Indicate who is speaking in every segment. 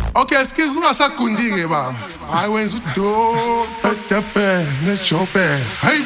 Speaker 1: Okay, skills ungasagundi-ke baba. Hayi wenza udo, tepe, nejobe. Hey.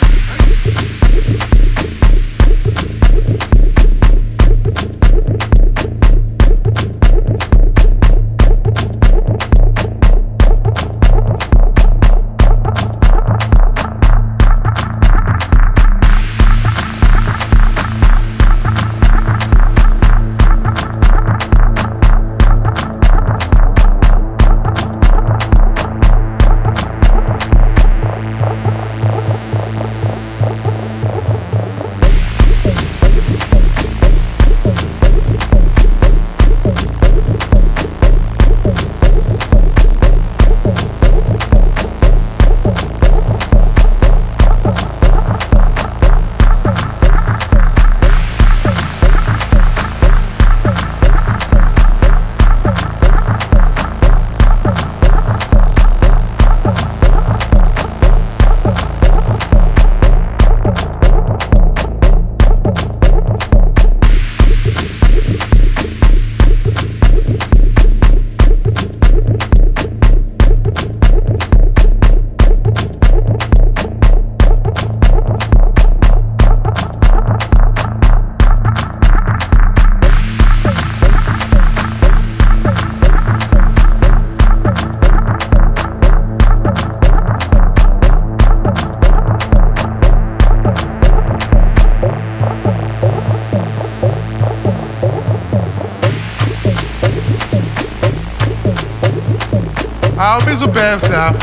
Speaker 1: I'll be so best now.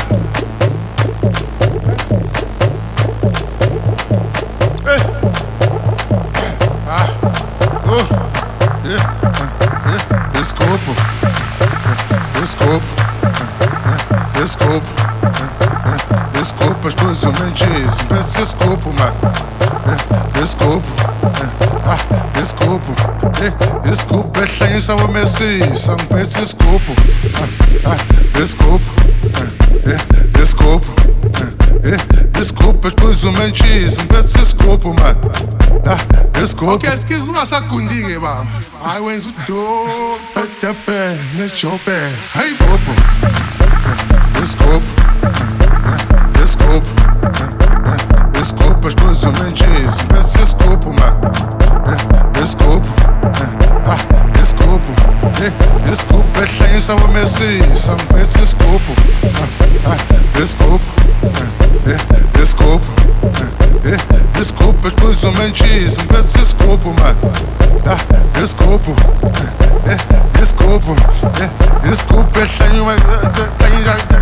Speaker 1: Hey. Oh. Yeah. Desculpa. Desculpa. Desculpa. Desculpa as coisas mentis. Peço desculpa, mano. Desculpa. Desculpa. Desculpa, sem só o Messi. Só peço desculpa. Desculpa. Desculpa. Desculpa as coisas mentis. Peço desculpa, mano. Desculpa. Okay, skills ungasagundi-ke baba. Hayi wenza udo, tepe, nejobe. Hey, bobo. Desculpa. Desculpa. Desculpa as coisas mentis. Peço desculpa, mano. Desculpa. Desculpa. Desculpa, sem só o Messi. Só peço desculpa. Desculpa. Desculpa. Desculpa as coisas mentis. Peço desculpa, mano. Desculpa. Desculpa. Desculpa, sem uma.